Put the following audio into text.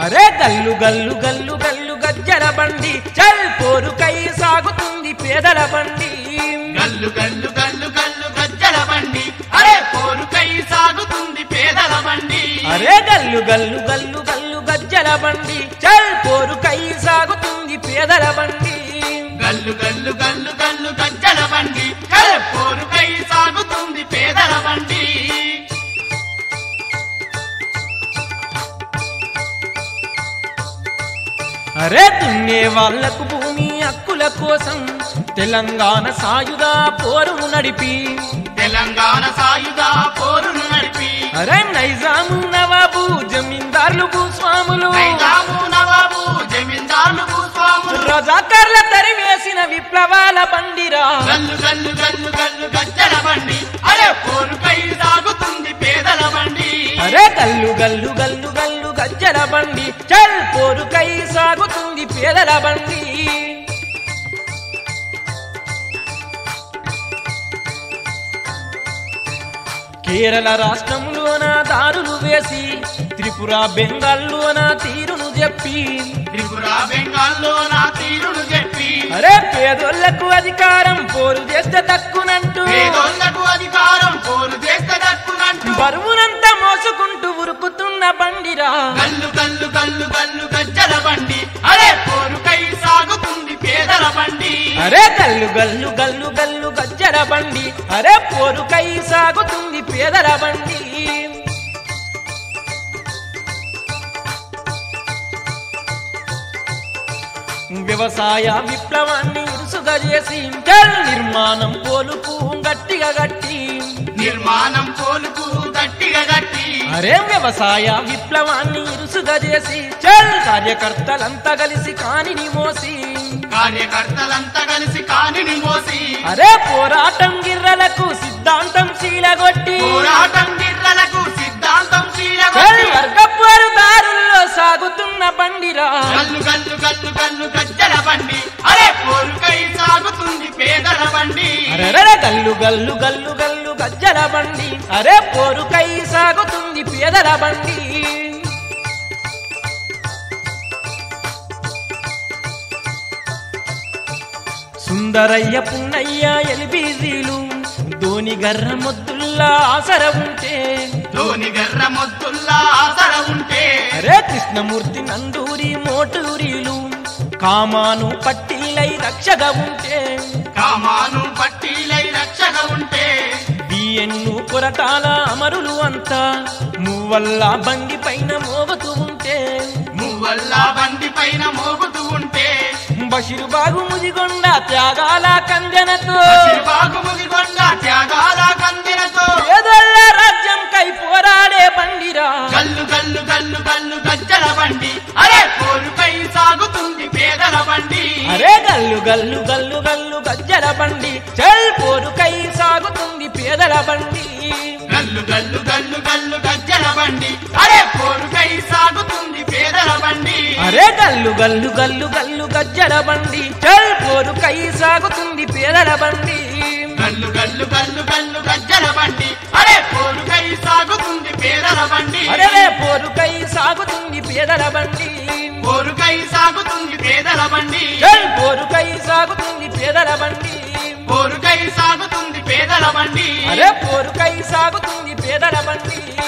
అరే గల్లు గల్లు గల్లు గల్లు గజ్జల బండి చల్ పోరుకై సాగుతుంది పేదల బండి గల్లు గల్లు గల్లు గల్లు గజ్జల బండి అరే పోరుకై సాగుతుంది పేదల బండి అరే గల్లు గల్లు గల్లు గల్లు గజ్జల బండి చల్ పోరుకై సాగుతుంది పేదల బండి గల్లు గల్లు గల్లు గల్లు గజ్జల బండి అరే పోరుకై సాగుతుంది పేదల బండి అరే దున్నే వాళ్లకు భూమి హక్కుల కోసం తెలంగాణ సాయుధ పోరును నడిపి తెలంగాణ సాయుధ పోరును నడిపి అరే నైజాము నవాబు జమీందార్లు భూస్వాములు నైజాము నవాబు జమీందార్లు భూస్వాములు రజాకార్ల తరివేసిన విప్లవాల బండిరా గల్లు గల్లు గల్లు గల్లు గజ్జల బండి అరే పోరుకై సాగుతుంది పేదల బండి అరే గల్లు గల్లు గల్లు గల్లు గజ్జల బండి చల్ పోరుకై సాగుతుంది పేదల బండి కేరళ రాష్ట్రంలోన దారులు వేసి త్రిపుర బెంగాల్లోన తీరును చెప్పి త్రిపుర బెంగాల్లో నా తీరును చెప్పి అరే పేదోళ్లకు అధికారం పోరు చేస్తే దక్కునంటూ పేదోళ్లకు అధికారం పోరు చేస్తే దక్కునంటూ బరువునంతా మోసుకుంటూ ఉరుకుతున్న బండిరా గల్లు గల్లు గల్లు గల్లు గజ్జల బండి అరే పోరుకై సాగుతుంది పేదల బండి అరే గల్లు గల్లు గల్లు గల్లు గజ్జల బండి అరే పోరుకై సాగుతుంది పేదల బండి వ్యవసాయ విప్లవాన్ని ఇరుసుగా చేసి నిర్మాణం పోలుకు గట్టిగా గట్టి నిర్మాణం పోలుకు గట్టిగా గట్టి అరే వ్యవసాయ విప్లవాన్ని ఇరుసుగా చేసి కార్యకర్తలంతా కలిసి కానిని మోసి కార్యకర్తలంతా కలిసి కానిని మోసి అరే పోరాటం గిర్రలకు సిద్ధాంతం చీలగొట్టి పోరాటం గిర్రలకు సిద్ధాంతం చీలగొట్టి వర్గపు దారుల్లో సాగుతున్న బండిరా గల్లు గల్లు గల్లు గల్లు గజ్జల బండి అరే పోరుకై సాగుతుంది పేదల బండి అరే గల్లు గల్లు గల్లు గల్లు గజ్జల బండి అరే పోరుకై సాగుతుంది పేదల బండి సుందరయ్య పున్నయ్య ఎల్బీజీలు ధోని గర్ర మొద్దుల్లా ఆసర ఉంటే ధోని గర్ర మొద్దుల్లా ఆసర ఉంటే అరే కృష్ణమూర్తి నందూరి మోటూరీలు కామాను పట్టీలై రక్షగా ఉంటే కామాను పట్టీలై రక్షగా ఉంటే బిఎన్ను కొరటాల అమరులు అంతా మువ్వల్లా బండి పైన మోగుతూ ఉంటే మువ్వల్ల బండి పైన మోగుతూ ఉంటే బషీరు బాగు ముదిగొండ త్యాగాల కందెనతో బాగు ముదిగొండ త్యాగాల కందెనతో పేదోళ్ళ రాజ్యం కై పోరాడే బండిరా గల్లు గల్లు గల్లు గల్లు గజ్జల బండి అరే పోరుకై సాగుతుంది పేదల బండి అరే గల్లు గల్లు గల్లు గల్లు గజ్జల బండి చల్ పోరుకై సాగుతుంది పేదల బండి గల్లు గల్లు గల్లు గల్లు గజ్జల బండి అరే పోరుకై సాగుతుంది పేదల బండి అరే గల్లు గల్లు గల్లు గల్లు గజ్జల బండి చల్ పోరుకై సాగుతుంది పేదల బండి గల్లు గల్లు గల్లు గల్లు గజ్జల బండి అరే పోరుకై సాగుతుంది పేదల బండి అరే పోరుకై సాగుతుంది పేదల బండి పోరుకై సాగుతుంది పేదల బండి చల్ పోరుకై సాగుతుంది పేదల బండి పోరుకై సాగుతుంది పేదల బండి అరే పోరుకై సాగుతుంది పేదల బండి